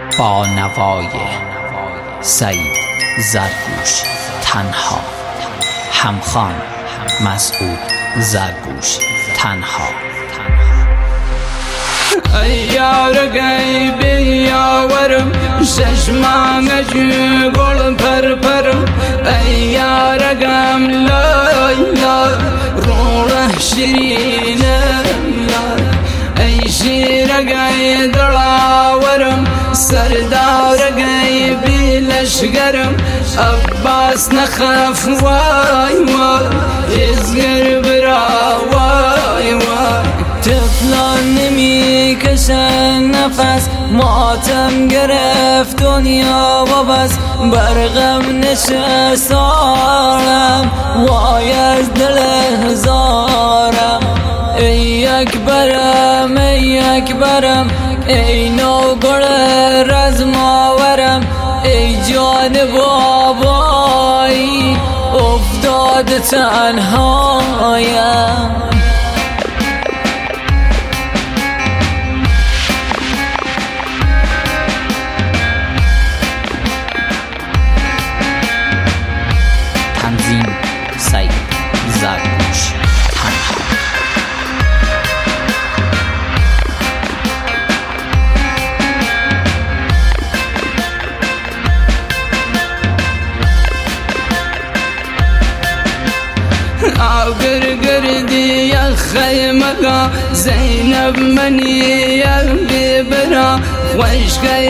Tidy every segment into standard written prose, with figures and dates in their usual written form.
با نوای سعید زرگوش تنها، همخوان مسعود زرگوش تنها. ای یارگی بیاورم چشمانگی گل پرپرم، ای یارگم لیلا روح شیرینم، ای شیرگی دلاورم سردارگی بیلشگرم، عباس نخاف وای وای ازگر برا وای وای. طفلان نمی کشن نفس، ماتم گرفت دنیا و بس، برغم نشست عالم وای از دل هزارم. ای اکبرم ای اکبرم، ای نوگل رزماورم، ای جان بابایی افتاد تنهایم. تنظیم سعید زرگوش تنها. آگر گردی یا خیمگا زینب منی یا بیبرا، خوشگی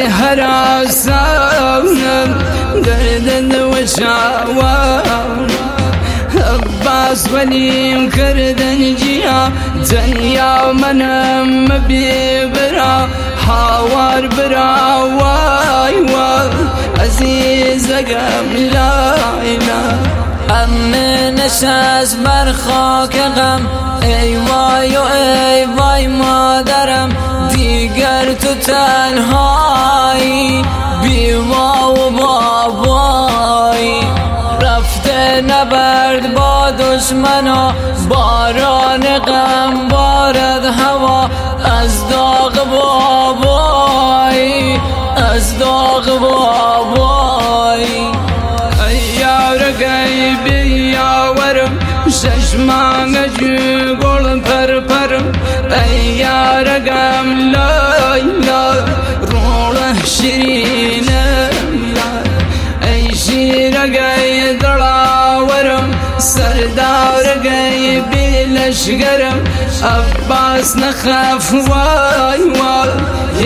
حراسانم گردن و شاوانم. عباس ولیم کردن جیا دنیا منم بیبرا، هاوار برا وای وای عزیزگم لیلا. امه نشست بر خاک غم، ای وای و ای وای مادرم، دیگر تو تنهایی بیوا و بابایی. رفته نبرد با دشمنا، باران غم بارد هوا، از داغ بابایی از داغ بابایی. یارگی بیاورم چشمانگی گل پرپرم، ای یارگم لیلا روح شیرینم، ای شیرگی دلاورم سردارگی بیلشگرم، عباس نخاف وای وای